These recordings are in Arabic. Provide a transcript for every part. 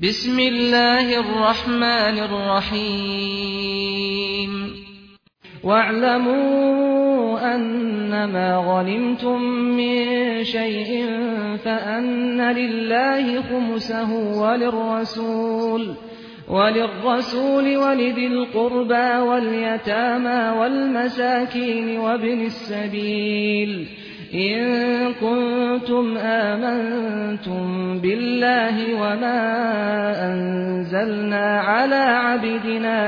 بسم الله الرحمن الرحيم واعلموا أنما غنمتم من شيء فأن لله خمسه وللرسول ولذي القربى واليتامى والمساكين وابن السبيل إن كنتم آمنتم بالله وما أنزلنا على عبدنا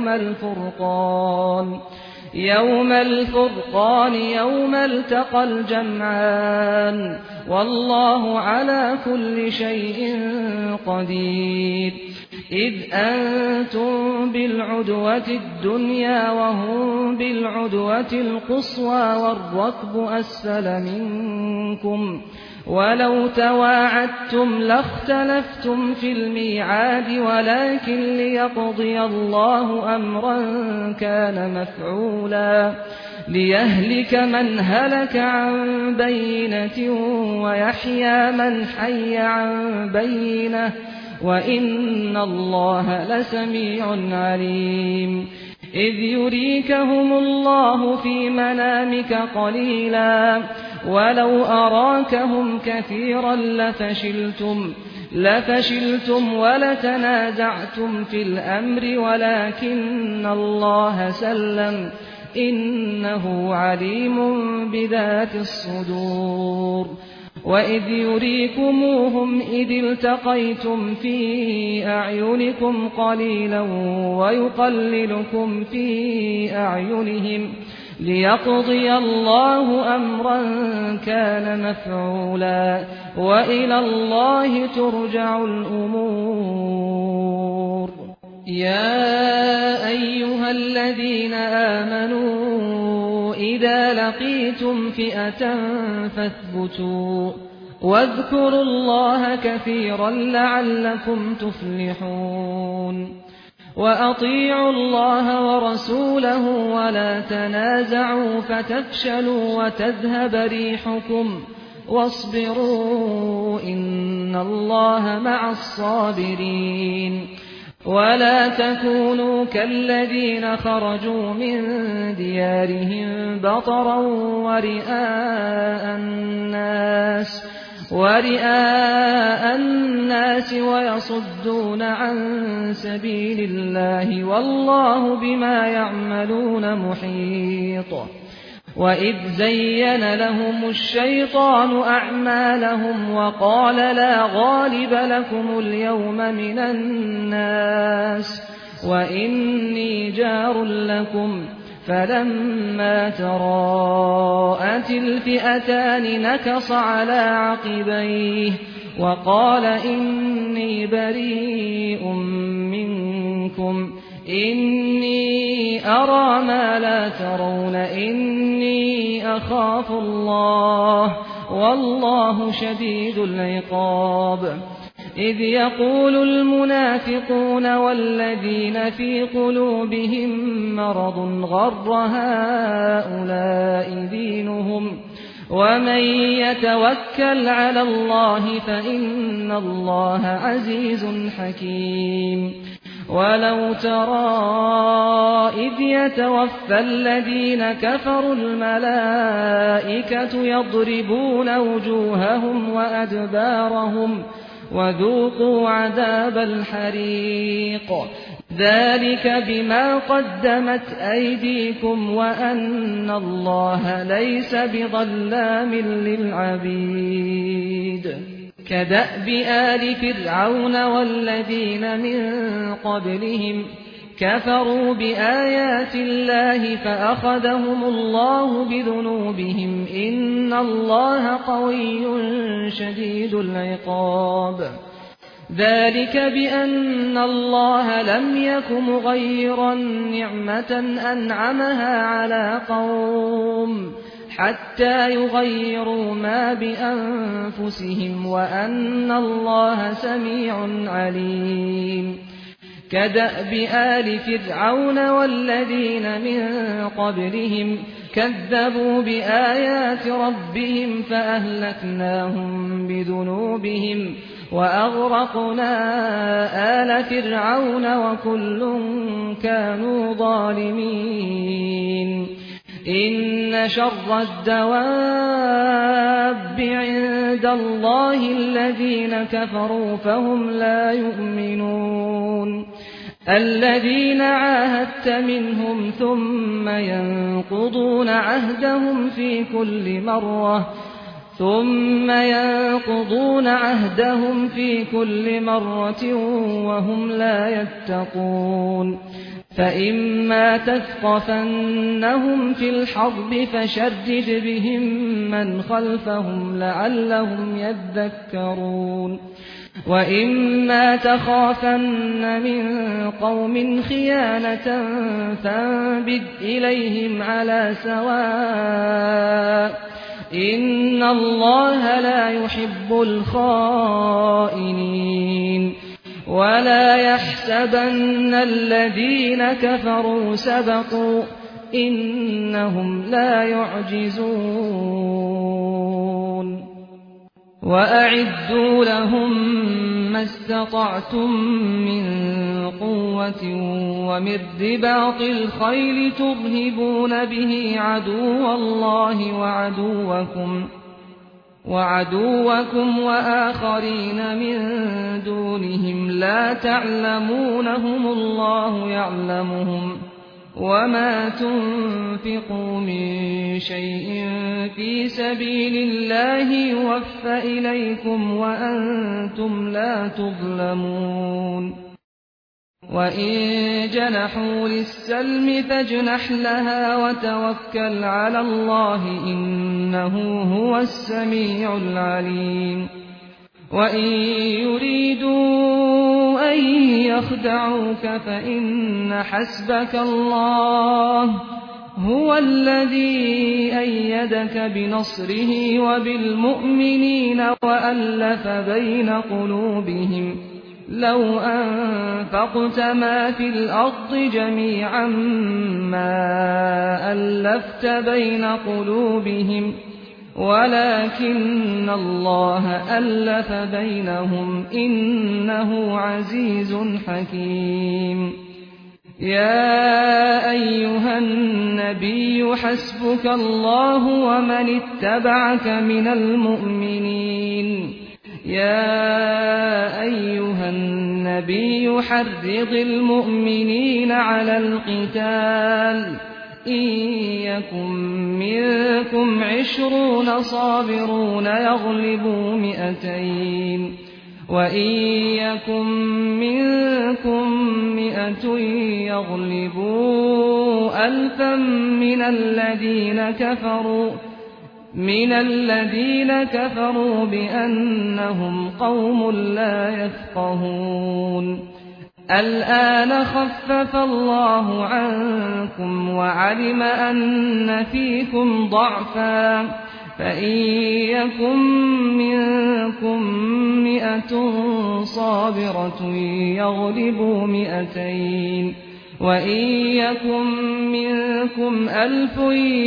يوم الفرقان يوم التقى الجمعان والله على كل شيء قدير إذ أنتم بالعدوة الدنيا وهم بالعدوة القصوى والركب أسفل منكم ولو تواعدتم لاختلفتم في الميعاد ولكن ليقضي الله أمرا كان مفعولا ليهلك من هلك عن بينة ويحيى من حي عن بينة وإن الله لسميع عليم إذ يريكهم الله في منامك قليلا ولو أراكهم كثيرا لفشلتم ولتنازعتم في الأمر ولكن الله سلم إنه عليم بذات الصدور وإذ يريكموهم إذ التقيتم في أعينكم قليلا ويقللكم في أعينهم ليقضي الله أمرا كان مفعولا وإلى الله ترجع الأمور يا أيها الذين آمنوا إذا لقيتم فئة فاثبتوا واذكروا الله كثيرا لعلكم تفلحون وأطيعوا الله ورسوله ولا تنازعوا فتفشلوا وتذهب ريحكم واصبروا إن الله مع الصابرين ولا تكونوا كالذين خرجوا من ديارهم بطرا ورئاء الناس ويصدون عن سبيل الله والله بما يعملون محيط وإذ زين لهم الشيطان أعمالهم وقال لا غالب لكم اليوم من الناس وإني جار لكم فلما تراءت الفئتان نكص على عقبيه وقال إني بريء منكم إني أرى ما لا ترون إني أخاف الله والله شديد العقاب إذ يقول المنافقون والذين في قلوبهم مرض غر هؤلاء دينهم ومن يتوكل على الله فإن الله عزيز حكيم ولو ترى إذ يتوفى الذين كفروا الملائكة يضربون وجوههم وأدبارهم وذوقوا عذاب الحريق ذلك بما قدمت أيديكم وأن الله ليس بظلام للعبيد كدأب آل فرعون والذين من قبلهم كفروا بآيات الله فأخذهم الله بذنوبهم إن الله قوي شديد العقاب ذلك بأن الله لم يك مغيرا نعمة أنعمها على قوم حتى يغيروا ما بأنفسهم وأن الله سميع عليم كدأب آل فرعون والذين من قبلهم كذبوا بآيات ربهم فأهلكناهم بذنوبهم وأغرقنا آل فرعون وكل كانوا ظالمين إن شر الدواب عند الله الذين كفروا فهم لا يؤمنون الذين عاهدت منهم ثم ينقضون عهدهم في كل مرة وهم لا يتقون فإما تثقفنهم في الحرب فشرد بهم من خلفهم لعلهم يذكرون وإما تخافن من قوم خيانة فانبذ إليهم على سواء إن الله لا يحب الخائنين ولا يحسبن الذين كفروا سبقوا إنهم لا يعجزون وأعدوا لهم ما استطعتم من قوة ومن رباط الخيل ترهبون به عدو الله وعدوكم وآخرين من دونهم لا تعلمونهم الله يعلمهم وما تنفقوا من شيء في سبيل الله يوفى إليكم وأنتم لا تظلمون وإن جنحوا للسلم فاجنح لها وتوكل على الله إنه هو السميع العليم وإن يريدوا أن يخدعوك فإن حسبك الله هو الذي أيدك بنصره وبالمؤمنين وألف بين قلوبهم لو أنفقت ما في الأرض جميعا ما ألفت بين قلوبهم ولكن الله ألف بينهم إنه عزيز حكيم يا أيها النبي حسبك الله ومن اتبعك من المؤمنين يا أيها النبي حرض المؤمنين على القتال إن يكن منكم 20 صابرون يغلبوا 200 وإن يكن منكم 100 يغلبوا 1000 من الذين كفروا بأنهم قوم لا يفقهون الآن خفف الله عنكم وعلم أن فيكم ضعفا فإن يكن منكم 100 صابرة يغلبوا 200 وإن يكن منكم 1000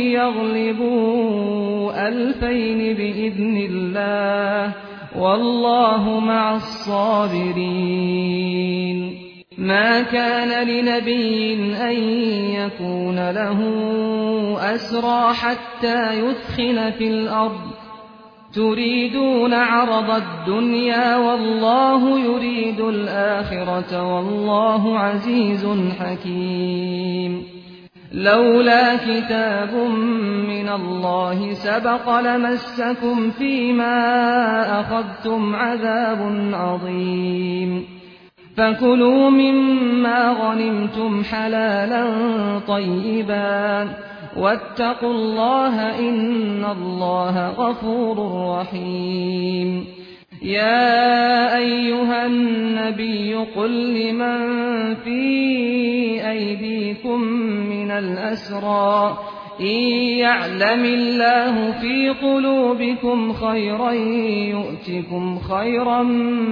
يغلبوا 2000 بإذن الله والله مع الصابرين ما كان لنبي أن يكون له أسرى حتى يثخن في الأرض تريدون عرض الدنيا والله يريد الآخرة والله عزيز حكيم لولا كتاب من الله سبق لمسكم فيما أخذتم عذاب عظيم فكلوا مما غنمتم حلالا طيبا واتقوا الله إن الله غفور رحيم يا أيها النبي قل لمن في أيديكم من الأسرى إن يعلم الله في قلوبكم خيرا يؤتكم خيرا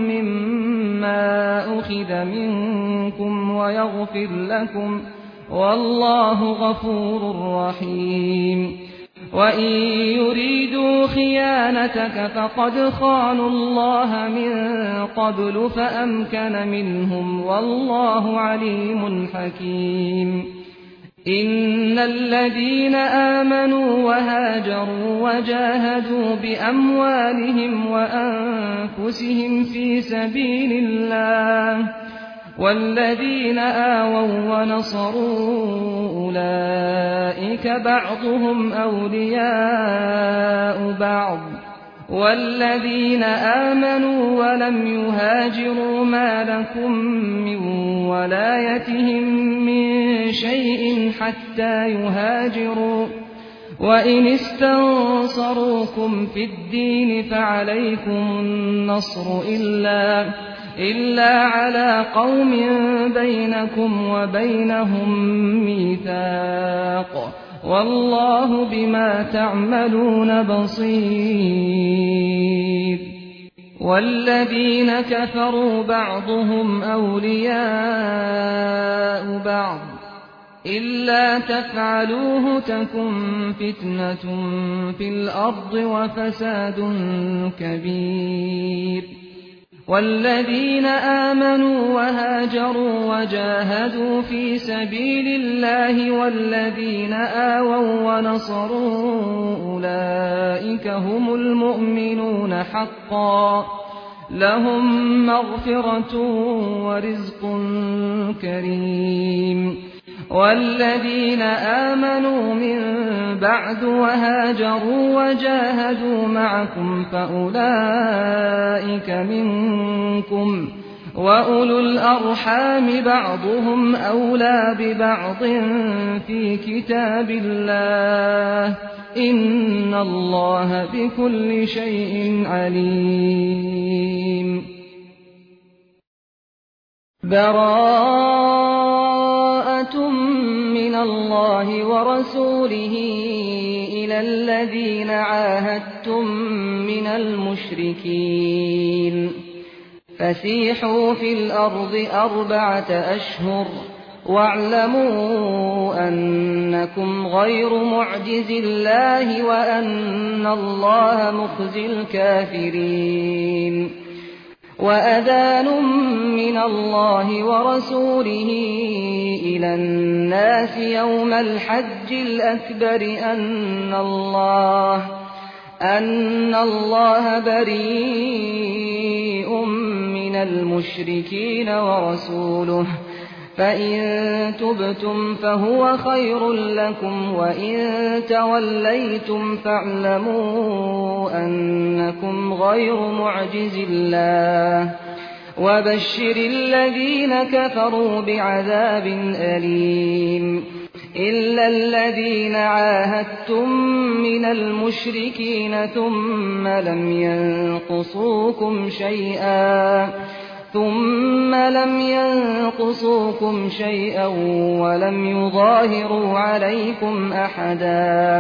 مما أخذ منكم ويغفر لكم والله غفور رحيم وإن يريدوا خيانتك فقد خانوا الله من قبل فأمكن منهم والله عليم حكيم إن الذين آمنوا وهاجروا وجاهدوا بأموالهم وأنفسهم في سبيل الله والذين آووا ونصروا أولئك بعضهم أولياء بعض والذين آمنوا ولم يهاجروا ما لكم من ولايتهم من شيء حتى يهاجروا وإن استنصروكم في الدين فعليكم النصر إلا على قوم بينكم وبينهم ميثاق والله بما تعملون بصير والذين كفروا بعضهم أولياء بعض إلا تفعلوه تكن فتنة في الأرض وفساد كبير والذين آمنوا وهاجروا وجاهدوا في سبيل الله والذين آووا ونصروا أولئك هم المؤمنون حقا لهم مغفرة ورزق كريم والذين آمنوا من بعد وهاجروا وجاهدوا معكم فأولئك منكم وأولو الأرحام بعضهم أولى ببعض في كتاب الله إن الله بكل شيء عليم براءة من الله ورسوله إلى الذين عاهدتم من المشركين فسيحوا في الأرض 4 أشهر واعلموا أنكم غير معجز الله وأن الله مخزي الكافرين وأذان من الله ورسوله إلى الناس يوم الحج الأكبر أن الله بريء من المشركين ورسوله فإن تبتم فهو خير لكم وإن توليتم فاعلموا أنكم غير معجز الله وبشر الذين كفروا بعذاب أليم إلا الذين عاهدتم من المشركين ثم لم ينقصوكم شيئا ولم يظاهروا عليكم أحدا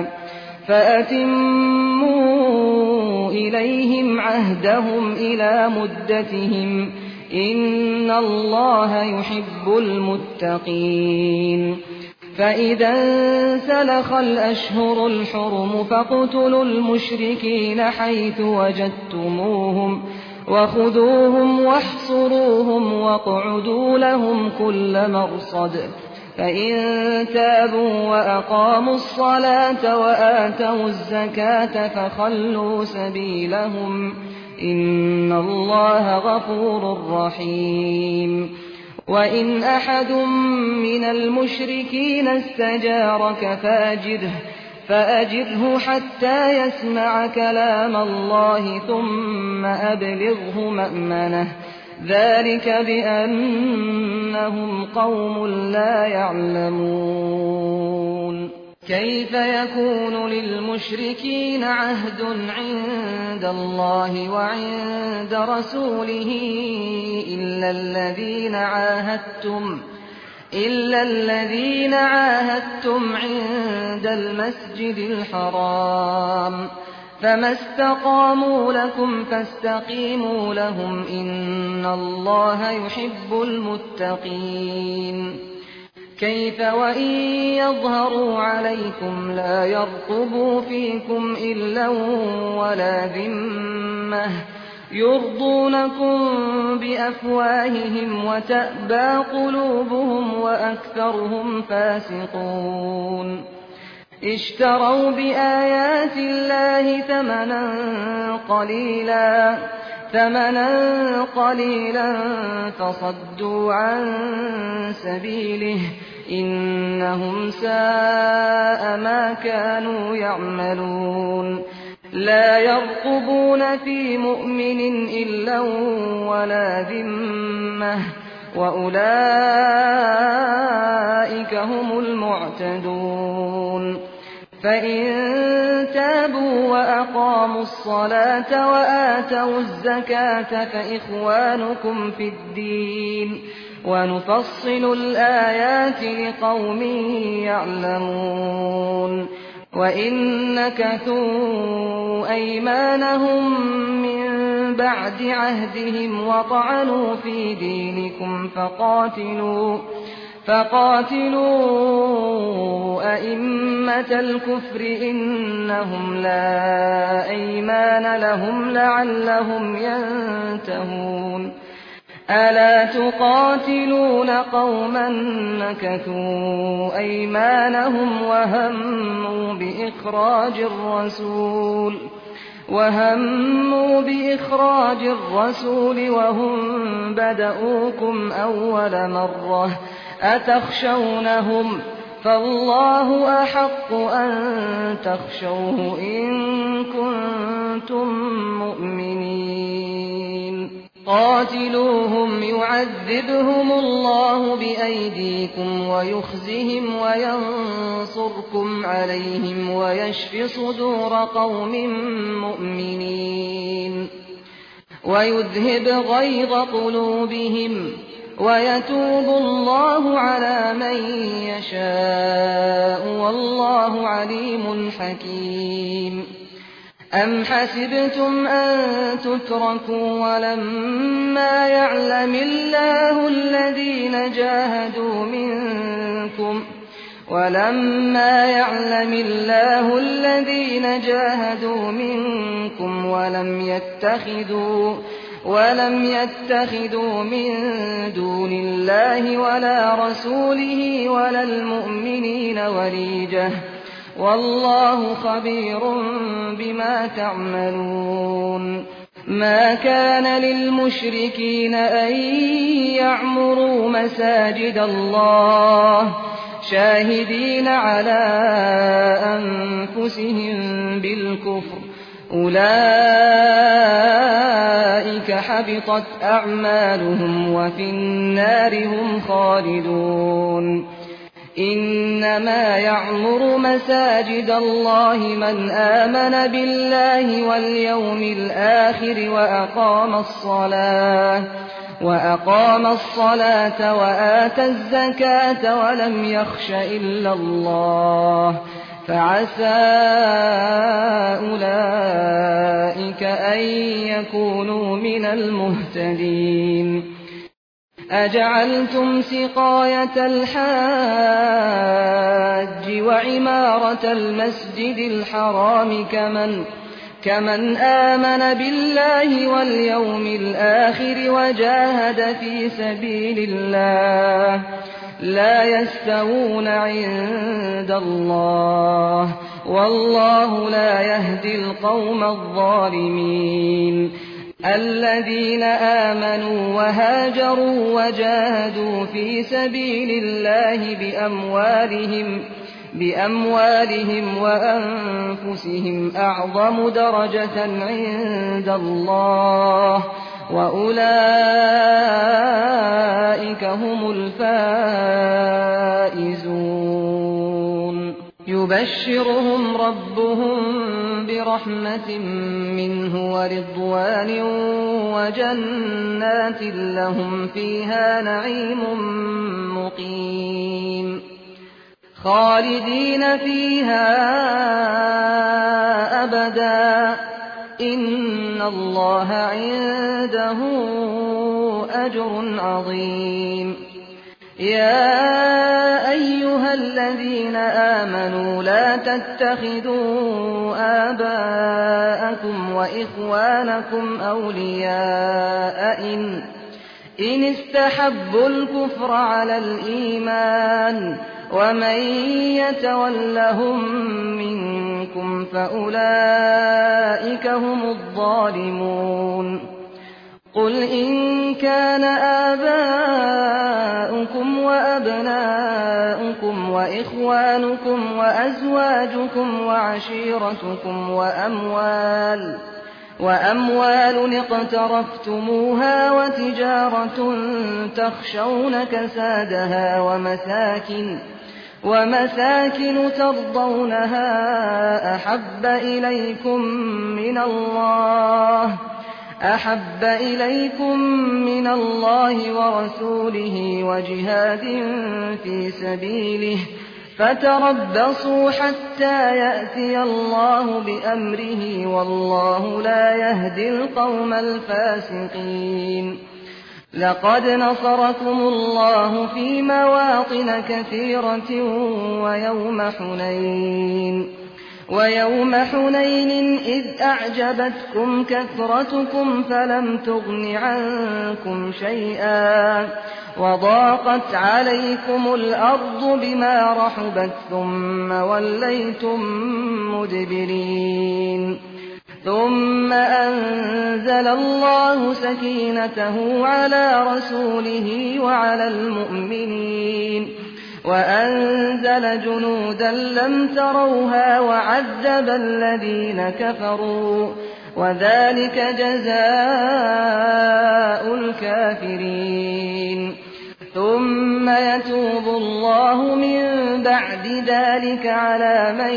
فأتموا إليهم عهدهم إلى مدتهم إن الله يحب المتقين فإذا انسلخ الأشهر الحرم فاقتلوا المشركين حيث وجدتموهم وخذوهم واحصروهم واقعدوا لهم كل مرصد فإن تابوا وأقاموا الصلاة وآتوا الزكاة فخلوا سبيلهم إن الله غفور رحيم وإن أحد من المشركين استجارك فأجره حتى يسمع كلام الله ثم أبلغه مأمنه ذلك بأنهم قوم لا يعلمون كيف يكون للمشركين عهد عند الله وعند رسوله إلا الذين عاهدتم عند المسجد الحرام فما استقاموا لكم فاستقيموا لهم إن الله يحب المتقين كيف وإن يظهروا عليكم لا يرقبوا فيكم إلا ولا ذمة يرضونكم بأفواههم وتأبى قلوبهم وأكثرهم فاسقون اشتروا بآيات الله ثمنا قليلا فصدوا عن سبيله إنهم ساء ما كانوا يعملون لا يرقبون في مؤمن إلا ولا ذمة وأولئك هم المعتدون فإن تابوا وأقاموا الصلاة وآتوا الزكاة فإخوانكم في الدين ونفصل الآيات لقوم يعلمون وإن نكثوا أيمانهم من بعد عهدهم وطعنوا في دينكم فقاتلوا أئمة الكفر إنهم لا أيمان لهم لعلهم ينتهون ألا تقاتلون قوما نكثوا أيمانهم وهموا بإخراج الرسول وهم بدؤوكم أول مرة أتخشونهم فالله أحق أن تخشوه إن كنتم مؤمنين قاتلوهم يعذبهم الله بأيديكم ويخزهم وينصركم عليهم ويشف صدور قوم مؤمنين ويذهب غيظ قلوبهم ويتوب الله على من يشاء والله عليم حكيم أم حسبتم أن تتركوا ولما يعلم الله الذين جاهدوا منكم ولم يتخذوا من دون الله ولا رسوله ولا المؤمنين وليجة والله خبير بما تعملون ما كان للمشركين أن يعمروا مساجد الله شاهدين على أنفسهم بالكفر أولئك حبطت أعمالهم وفي النار هم خالدون إنما يعمر مساجد الله من آمن بالله واليوم الآخر وأقام الصلاة وآتى الزكاة ولم يخش إلا الله فعسى أولئك أن يكونوا من المهتدين أجعلتم سقاية الحاج وعمارة المسجد الحرام كمن آمن بالله واليوم الآخر وجاهد في سبيل الله لا يستوون عند الله والله لا يهدي القوم الظالمين الذين آمنوا وهاجروا وجاهدوا في سبيل الله بأموالهم وأنفسهم أعظم درجة عند الله وأولئك هم الفائزون يبشرهم ربهم برحمة منه ورضوان وجنات لهم فيها نعيم مقيم خالدين فيها أبدا إن الله عنده أجر عظيم يا الذين آمنوا لا تتخذوا آباءكم وإخوانكم أولياء إن استحبوا الكفر على الإيمان ومن يتولهم منكم فأولئك هم الظالمون قل إن كان آباؤكم وأبناؤكم وإخوانكم وأزواجكم وعشيرتكم وأموال اقترفتموها وتجارة تخشون كسادها ومساكن ترضونها أحب إليكم من الله ورسوله وجهاد في سبيله فتربصوا حتى يأتي الله بأمره والله لا يهدي القوم الفاسقين لقد نصركم الله في مواطن كثيرة ويوم حنين إذ أعجبتكم كثرتكم فلم تغن عنكم شيئا وضاقت عليكم الأرض بما رحبت ثم وليتم مدبرين ثم أنزل الله سكينته على رسوله وعلى المؤمنين وأنزل جنودا لم تروها وعذب الذين كفروا وذلك جزاء الكافرين ثم يتوب الله من بعد ذلك على من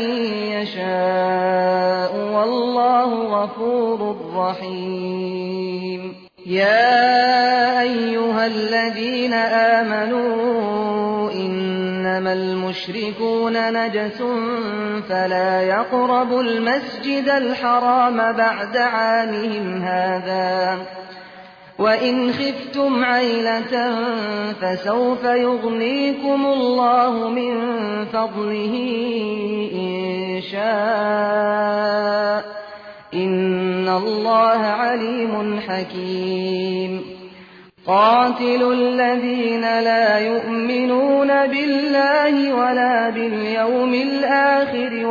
يشاء والله غفور رحيم يا أيها الذين آمنوا إنما المشركون نجس فلا يقربوا المسجد الحرام بعد عامهم هذا وإن خفتم عيلة فسوف يغنيكم الله من فضله إن شاء إن الله عليم حكيم قاتلوا الذين لا يؤمنون بالله ولا باليوم الآخر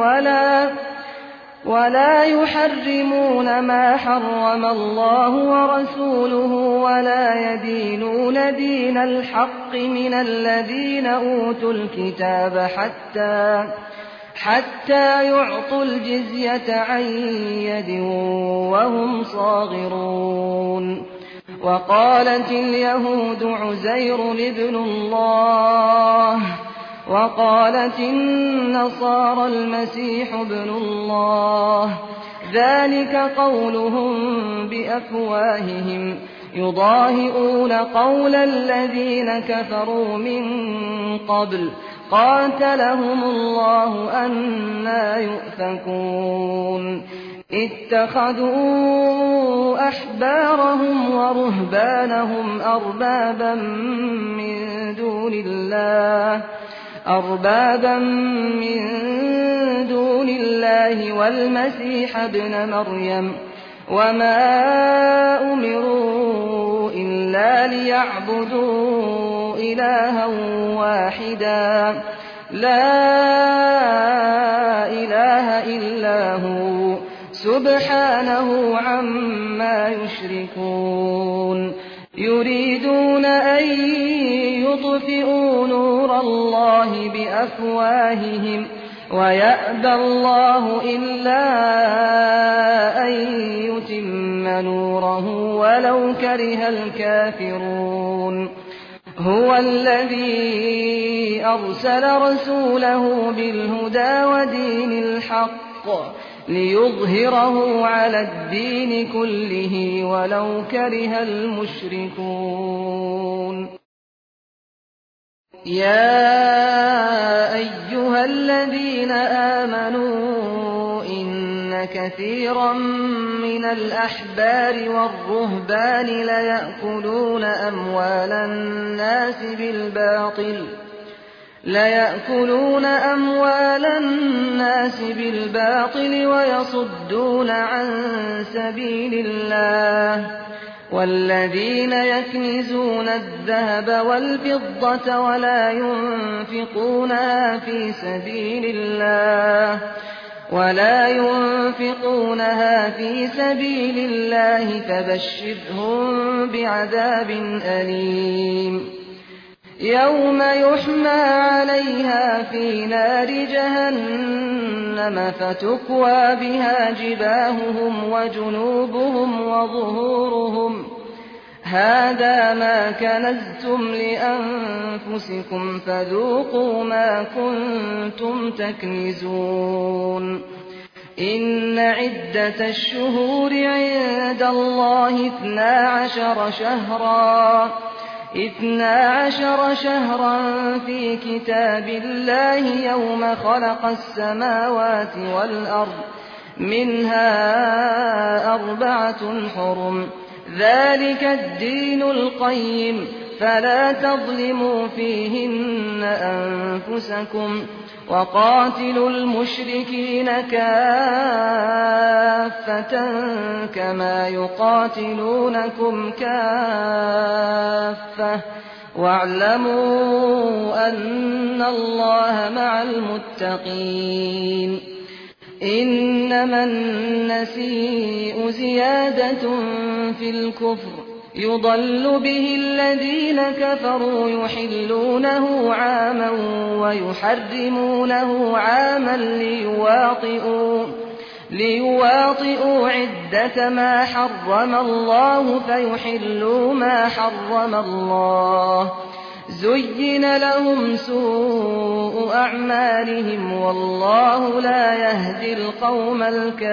ولا يحرمون ما حرم الله ورسوله ولا يدينون دين الحق من الذين أوتوا الكتاب حتى يعطوا الجزية عن يد وهم صاغرون وقالت اليهود عزير ابن الله وقالت النصارى المسيح ابن الله ذلك قولهم بأفواههم يضاهئون قول الذين كفروا من قبل قاتلهم الله أنى يؤفكون اتخذوا أحبارهم ورهبانهم أربابا من دون الله والمسيح ابن مريم وما أمروا إلا ليعبدوا إلها واحدا لا إله إلا هو سبحانه عما يشركون يريدون أن يطفئوا نور الله بأفواههم ويأبى الله إلا أن يتم نوره ولو كره الكافرون هو الذي أرسل رسوله بالهدى ودين الحق ليظهره على الدين كله ولو كره المشركون يا أيها الذين آمنوا إن كثيرا من الأحبار والرهبان ليأكلون أموال الناس بالباطل لَيَأْكُلُونَ أَمْوَالَ النَّاسِ بِالْبَاطِلِ وَيَصُدُّونَ عَن سَبِيلِ اللَّهِ ۗ وَالَّذِينَ يَكْنِزُونَ الذَّهَبَ وَالْفِضَّةَ وَلَا يُنفِقُونَهَا فِي سَبِيلِ اللَّهِ فَبَشِّرْهُم بِعَذَابٍ أَلِيمٍ يَوْمَ يُحْمَىٰ عَلَيْهَا فِي نَارِ جَهَنَّمَ فَتُكْوَىٰ بِهَا جِبَاهُهُمْ وَجُنُوبُهُمْ وَظُهُورُهُمْ هَٰذَا مَا كَنَزْتُمْ لِأَنفُسِكُمْ فَذُوقُوا مَا كُنتُمْ تَكْنِزُونَ إِنَّ عِدَّةَ الشُّهُورِ عِندَ اللَّهِ 12 شهرا في كتاب الله يوم خلق السماوات والأرض منها 4 حرم ذلك الدين القيم فلا تظلموا فيهن أنفسكم وقاتلوا المشركين كافة كما يقاتلونكم كافة واعلموا أن الله مع المتقين إنما النسيء زيادة في الكفر يضل به الذين كفروا يحلونه عاما ويحرمونه عاما ليواطئوا عدة ما حرم الله فيحلوا ما حرم الله زين لهم سوء أعمالهم والله لا يهدي القوم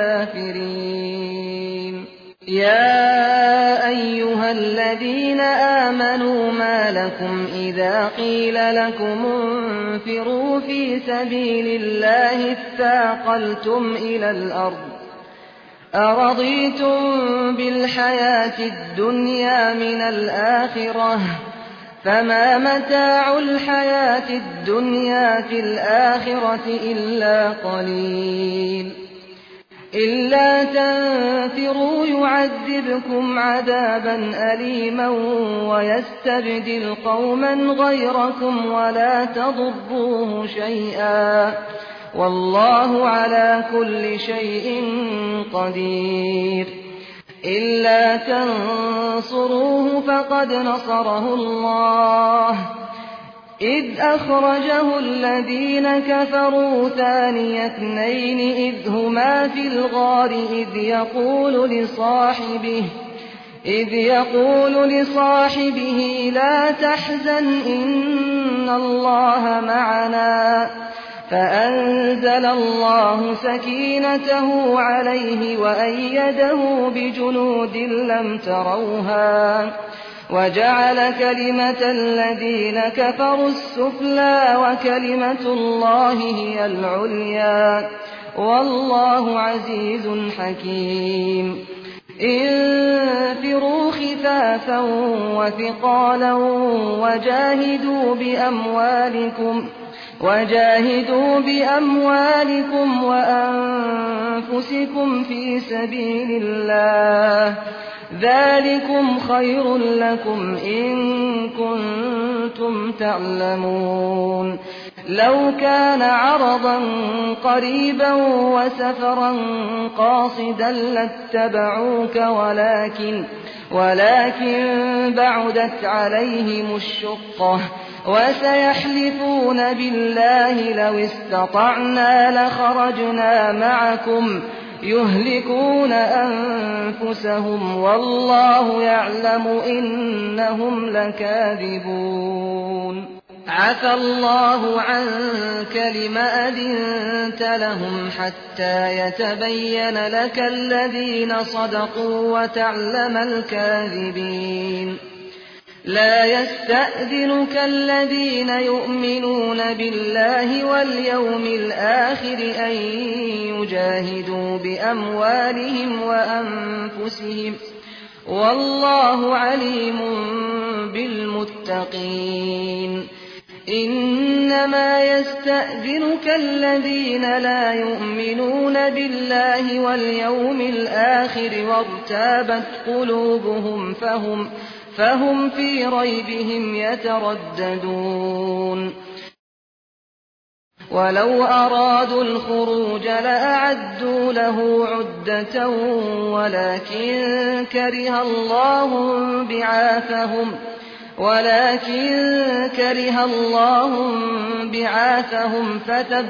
الكافرين يا أيها الذين آمنوا ما لكم إذا قيل لكم انفروا في سبيل الله اثاقلتم إلى الأرض أرضيتم بالحياة الدنيا من الآخرة فما متاع الحياة الدنيا في الآخرة إلا قليل إلا تنفروا يعذبكم عذابا أليما ويستبدل قوما غيركم ولا تضروه شيئا والله على كل شيء قدير إلا تنصروه فقد نصره الله إذ أخرجه الذين كفروا ثاني اثنين إذ هما في الغار إذ يقول لصاحبه لا تحزن إن الله معنا فأنزل الله سكينته عليه وأيده بجنود لم تروها وجعل كلمة الذين كفروا السفلى وكلمة الله هي العليا والله عزيز حكيم انفروا خفافا وثقالا وجاهدوا بأموالكم وأنفسكم في سبيل الله ذلكم خير لكم إن كنتم تعلمون لو كان عرضا قريبا وسفرا قاصدا لاتبعوك ولكن بعدت عليهم الشقة وسيحلفون بالله لو استطعنا لخرجنا معكم يهلكون أنفسهم والله يعلم إنهم لكاذبون عفى الله عنك لم أذنت لهم حتى يتبين لك الذين صدقوا وتعلم الكاذبين لا يستأذنك الذين يؤمنون بالله واليوم الآخر أن يجاهدوا بأموالهم وأنفسهم والله عليم بالمتقين إنما يستأذنك الذين لا يؤمنون بالله واليوم الآخر وارتابت قلوبهم فهم في ريبهم يترددون ولو أرادوا الخروج لأعدوا له عدة ولكن كره الله بعاثهم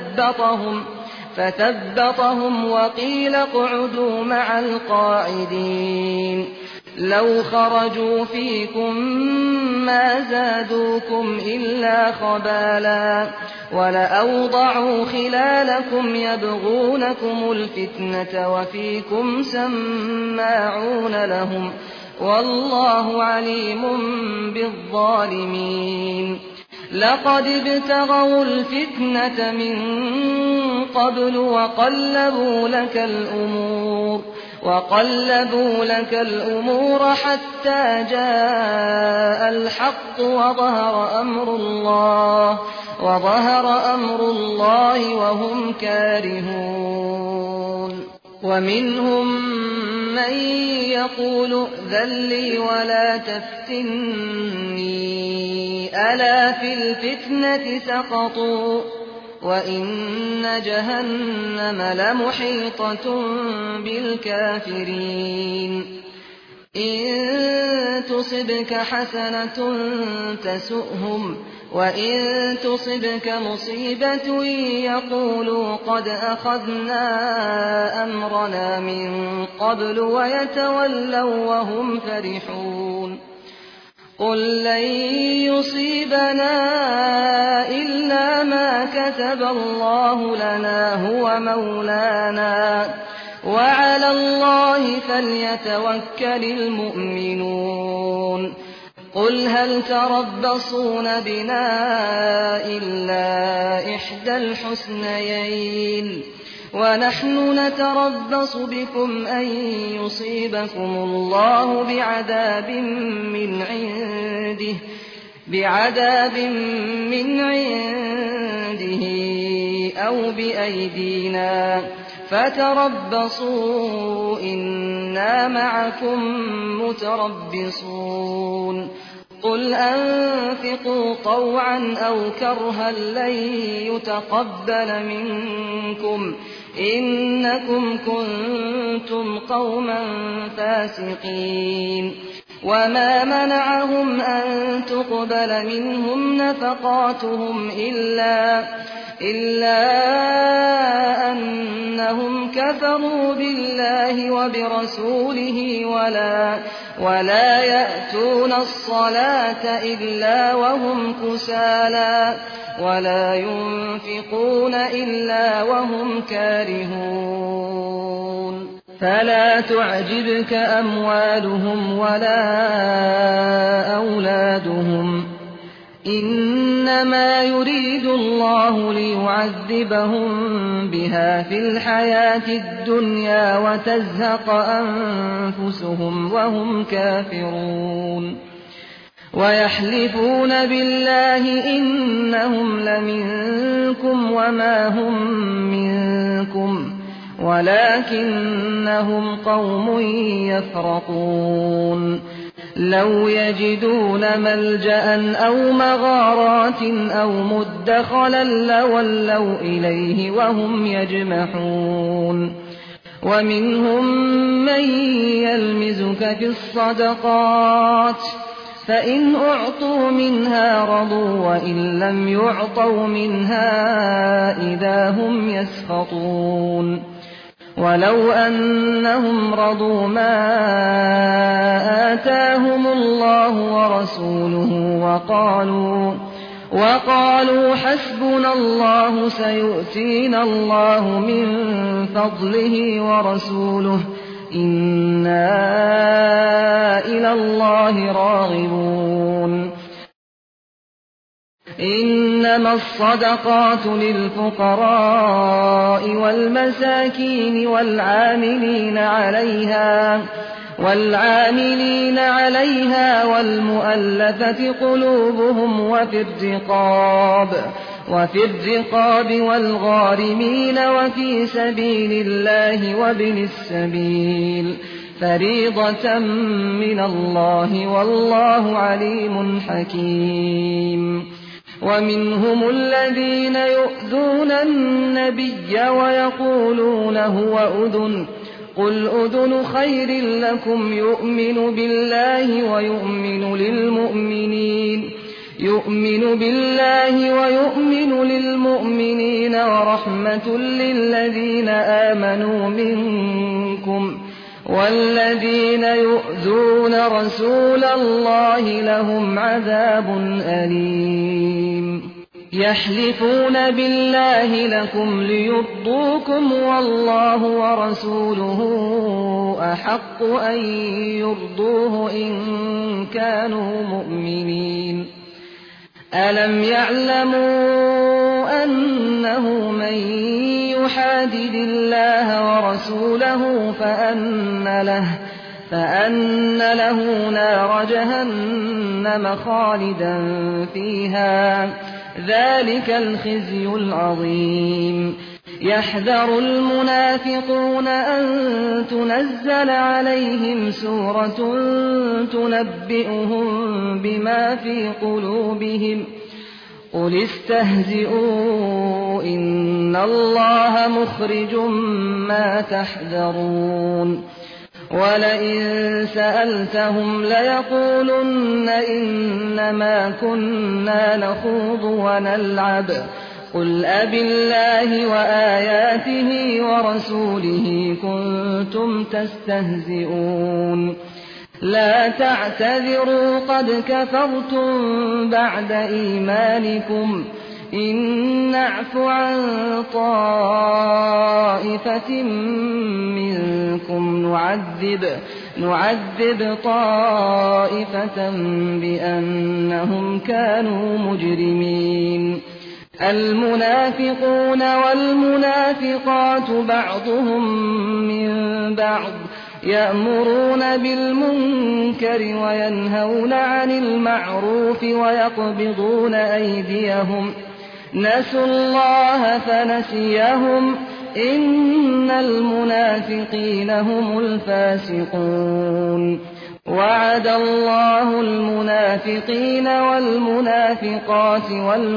فثبطهم وقيل اقعدوا مع القاعدين لو خرجوا فيكم ما زادوكم إلا خبالا ولأوضعوا خلالكم يبغونكم الفتنة وفيكم سماعون لهم والله عليم بالظالمين لقد ابتغوا الفتنة من قبل وقلبوا لك الأمور حتى جاء الحق وظهر أمر الله وهم كارهون ومنهم من يقول ائذن لي ولا تفتني ألا في الفتنة سقطوا وإن جهنم لمحيطة بالكافرين إن تصبك حسنة تسؤهم وإن تصبك مصيبة يقولوا قد أخذنا أمرنا من قبل ويتولوا وهم فرحون قل لن يصيبنا إلا ما كتب الله لنا هو مولانا وعلى الله فليتوكل المؤمنون قل هل تربصون بنا إلا إحدى الحسنيين ونحن نتربص بكم أن يصيبكم الله بعذاب من عنده أو بأيدينا فتربصوا إنا معكم متربصون قل أنفقوا طوعا أو كرها لن يتقبل منكم إنكم كنتم قوما فاسقين وما منعهم أن تقبل منهم نفقاتهم إلا أنهم كفروا بالله وبرسوله ولا يأتون الصلاة إلا وهم كسالى ولا ينفقون إلا وهم كارهون فلا تعجبك أموالهم ولا أولادهم إنما يريد الله ليعذبهم بها في الحياة الدنيا وتزهق أنفسهم وهم كافرون ويحلفون بالله إنهم لمنكم وما هم منكم ولكنهم قوم يفرقون لو يجدون ملجأ أو مغارات أو مدخلا لولوا إليه وهم يجمحون ومنهم من يلمزك في الصدقات فإن أعطوا منها رضوا وإن لم يعطوا منها إذا هم يسخطون ولو أنهم رضوا ما آتاهم الله ورسوله وقالوا حسبنا الله سيؤتينا الله من فضله ورسوله إنا إلى الله راغبون إنما الصدقات للفقراء والمساكين والعاملين عليها والعاملين عليها والمؤلفة قلوبهم وفي الرقاب والغارمين وفي سبيل الله وابن السبيل فريضة من الله والله عليم حكيم. ومنهم الذين يؤذون النبي ويقولون هو أذن قل أذن خير لكم يؤمن بالله ويؤمن للمؤمنين ورحمة للذين آمنوا منكم والذين يؤذون رسول الله لهم عذاب أليم. يحلفون بالله لكم ليرضوكم والله ورسوله أحق أن يرضوه إن كانوا مؤمنين. ألم يعلموا أنه من يحادد الله ورسوله فأن له نار جهنم خالدا فيها ذلك الخزي العظيم. يحذر المنافقون أن تنزل عليهم سورة تنبئهم بما في قلوبهم قل استهزئوا إن الله مخرج ما تحذرون. ولئن سألتهم ليقولن إنما كنا نخوض ونلعب قل أبالله وآياته ورسوله كنتم تستهزئون. لا تعتذروا قد كفرتم بعد إيمانكم إن نعف عن طائفة منكم نعذب طائفة بأنهم كانوا مجرمين. المنافقون والمنافقات بعضهم من بعض يأمرون بالمنكر وينهون عن المعروف ويقبضون أيديهم نسوا الله فنسيهم إن المنافقين هم الفاسقون. وعد الله المنافقين والمنافقات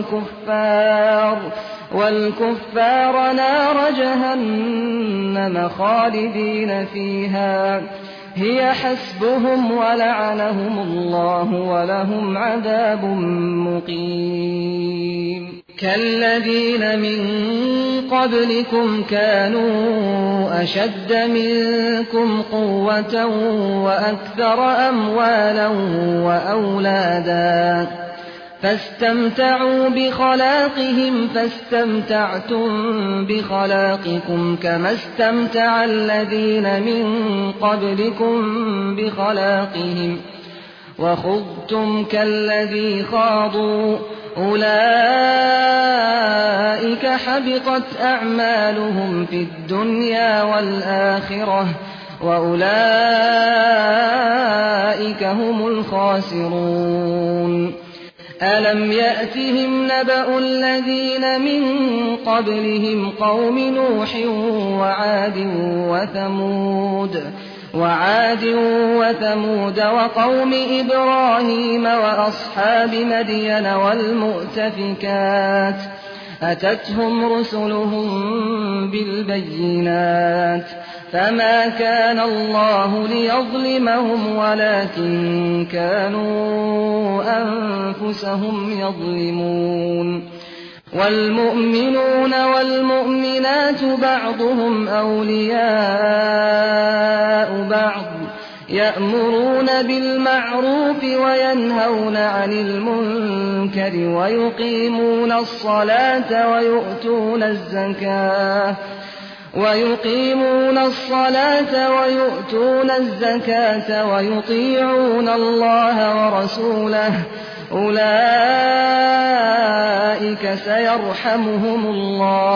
والكفار نار جهنم خالدين فيها هي حسبهم ولعنهم الله ولهم عذاب مقيم. كالذين من قبلكم كانوا أشد منكم قوة وأكثر أموالا وأولادا فاستمتعوا بخلاقهم فاستمتعتم بخلاقكم كما استمتع الذين من قبلكم بخلاقهم وخضتم كالذي خاضوا أولئك حبطت أعمالهم في الدنيا والآخرة وأولئك هم الخاسرون. ألم يأتهم نبأ الذين من قبلهم قوم نوح وعاد وثمود وقوم إبراهيم وأصحاب مدين والمؤتفكات أتتهم رسلهم بالبينات فما كان الله ليظلمهم ولكن كانوا أنفسهم يظلمون. والمؤمنون والمؤمنات بعضهم أولياء بعض يأمرون بالمعروف وينهون عن المنكر ويقيمون الصلاة ويؤتون الزكاة ويطيعون الله ورسوله أولئك سيرحمهم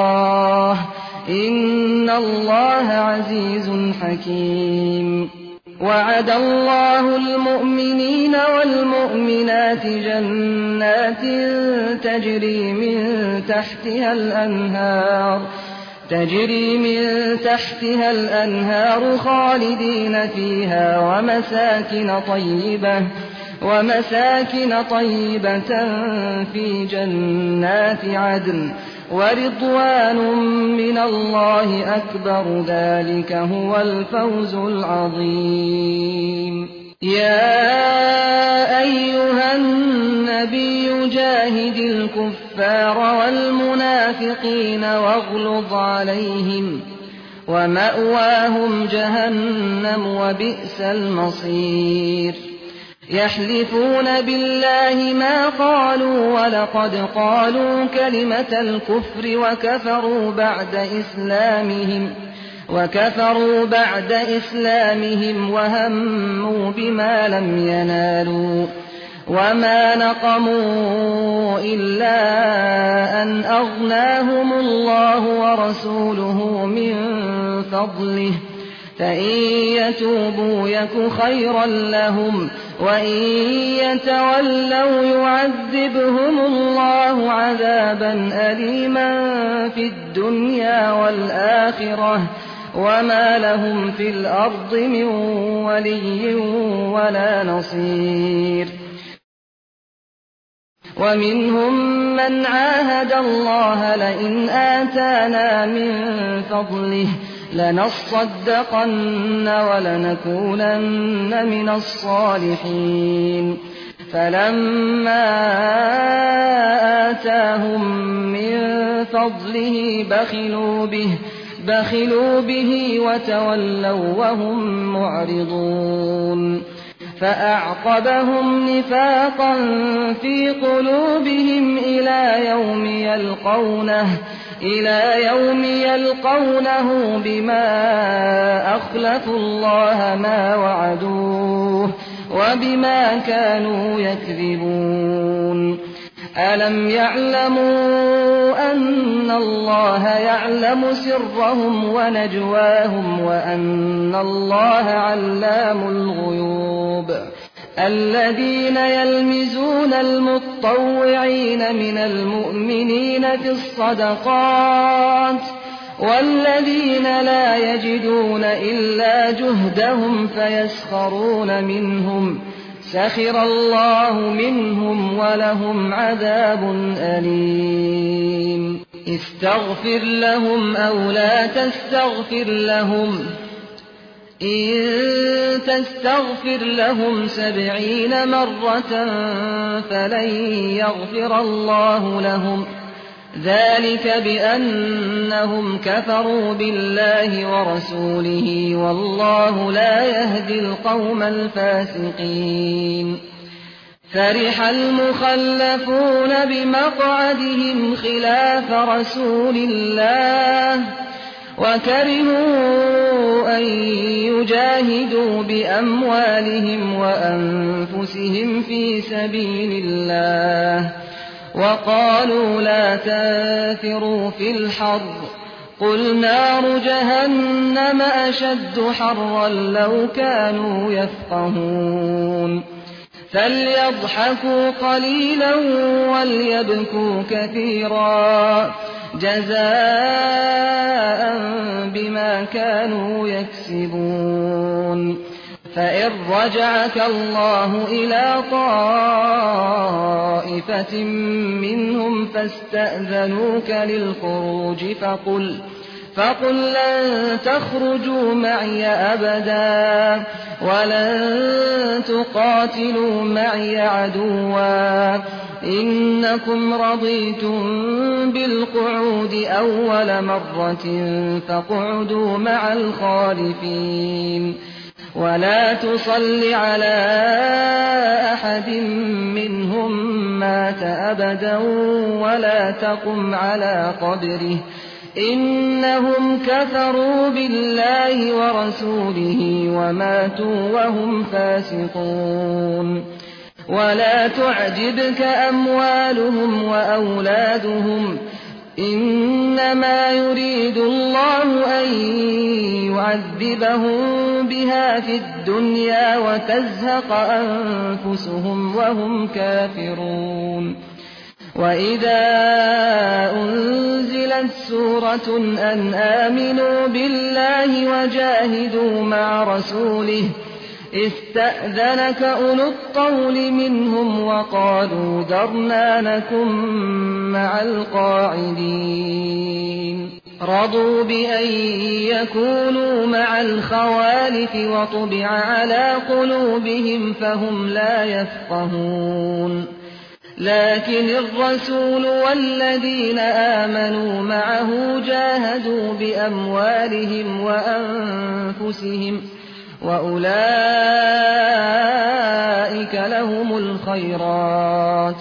الله إن الله عزيز حكيم. وعد الله المؤمنين والمؤمنات جنات تجري من تحتها الأنهار خالدين فيها ومساكن طيبة في جنات عدن ورضوان من الله أكبر ذلك هو الفوز العظيم يا أيها النبي جاهد الكفار والمنافقين واغلظ عليهم ومأواهم جهنم وبئس المصير يحلفون بالله ما قالوا ولقد قالوا كلمة الكفر وكفروا بعد إسلامهم وهموا بما لم ينالوا وما نقموا إلا أن أغناهم الله ورسوله من فضله فإن يتوبوا يك خيرا لهم وإن يتولوا يعذبهم الله عذابا أليما في الدنيا والآخرة وما لهم في الأرض من ولي ولا نصير ومنهم من عاهد الله لئن آتانا من فضله لنصدقن ولنكونن من الصالحين فلما آتاهم من فضله بخلوا به وتولوا وهم معرضون فأعقبهم نفاقا في قلوبهم إلى يوم يلقونه بما أخلفوا الله ما وعدوه وبما كانوا يكذبون ألم يعلموا أن الله يعلم سرهم ونجواهم وأن الله علام الغيوب الذين يلمزون المتطوعين من المؤمنين في الصدقات والذين لا يجدون إلا جهدهم فيسخرون منهم سخر الله منهم ولهم عذاب أليم استغفر لهم أو لا تستغفر لهم إن تستغفر لهم 70 مرة فلن يغفر الله لهم ذلك بأنهم كفروا بالله ورسوله والله لا يهدي القوم الفاسقين فرح المخلفون بمقعدهم خلاف رسول الله وكرهوا أن يجاهدوا بأموالهم وأنفسهم في سبيل الله وقالوا لا تنفروا في الحر قل نار جهنم أشد حرا لو كانوا يفقهون فليضحكوا قليلا وليبكوا كثيرا جزاء بما كانوا يكسبون فإن رجعك الله إلى طائفة منهم فاستأذنوك للخروج فقل لن تخرجوا معي أبدا ولن تقاتلوا معي عدوا إنكم رضيتم بالقعود أول مرة فاقعدوا مع الخالفين ولا تصل على أحد منهم مات أبدا ولا تقم على قبره إنهم كفروا بالله ورسوله وماتوا وهم فاسقون ولا تعجبك أموالهم وأولادهم إنما يريد الله أن يعذبهم بها في الدنيا وتزهق أنفسهم وهم كافرون. وإذا أنزلت سورة أن آمنوا بالله وجاهدوا مع رسوله استأذنك أولو الطول منهم وقالوا ذرنا نكن مع القاعدين. رضوا بأن يكونوا مع الخوالف وطبع على قلوبهم فهم لا يفقهون. لكن الرسول والذين آمنوا معه جاهدوا بأموالهم وأنفسهم وأولئك لهم الخيرات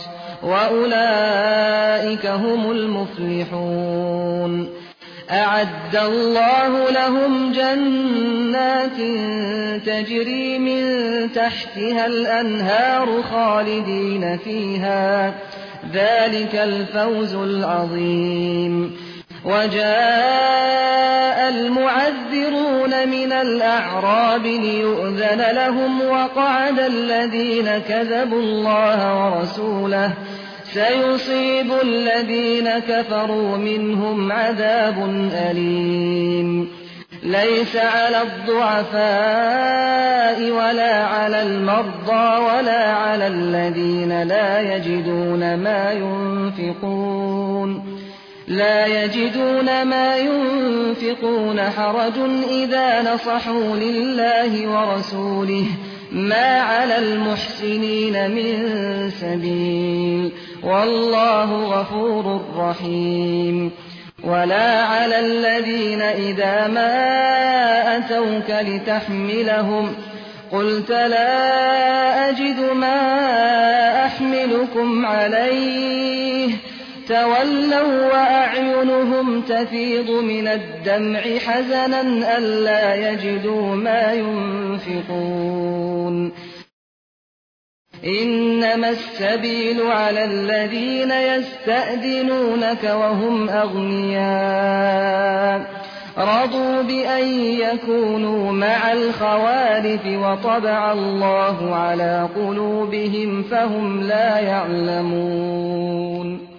وأولئك هم المفلحون. أعد الله لهم جنات تجري من تحتها الأنهار خالدين فيها ذلك الفوز العظيم. وجاء المعذرون من الأعراب ليؤذن لهم وقعد الذين كذبوا الله ورسوله سيصيب الذين كفروا منهم عذاب أليم. ليس على الضعفاء ولا على المرضى ولا على الذين لا يجدون ما ينفقون حرج إذا نصحوا لله ورسوله ما على المحسنين من سبيل والله غفور رحيم. ولا على الذين إذا ما أتوك لتحملهم قلت لا أجد ما أحملكم عليه تولوا وأعينهم تفيض من الدمع حزنا ألا يجدوا ما ينفقون. إنما السبيل على الذين يستأذنونك وهم أغنياء رضوا بأن يكونوا مع الخوالف وطبع الله على قلوبهم فهم لا يعلمون.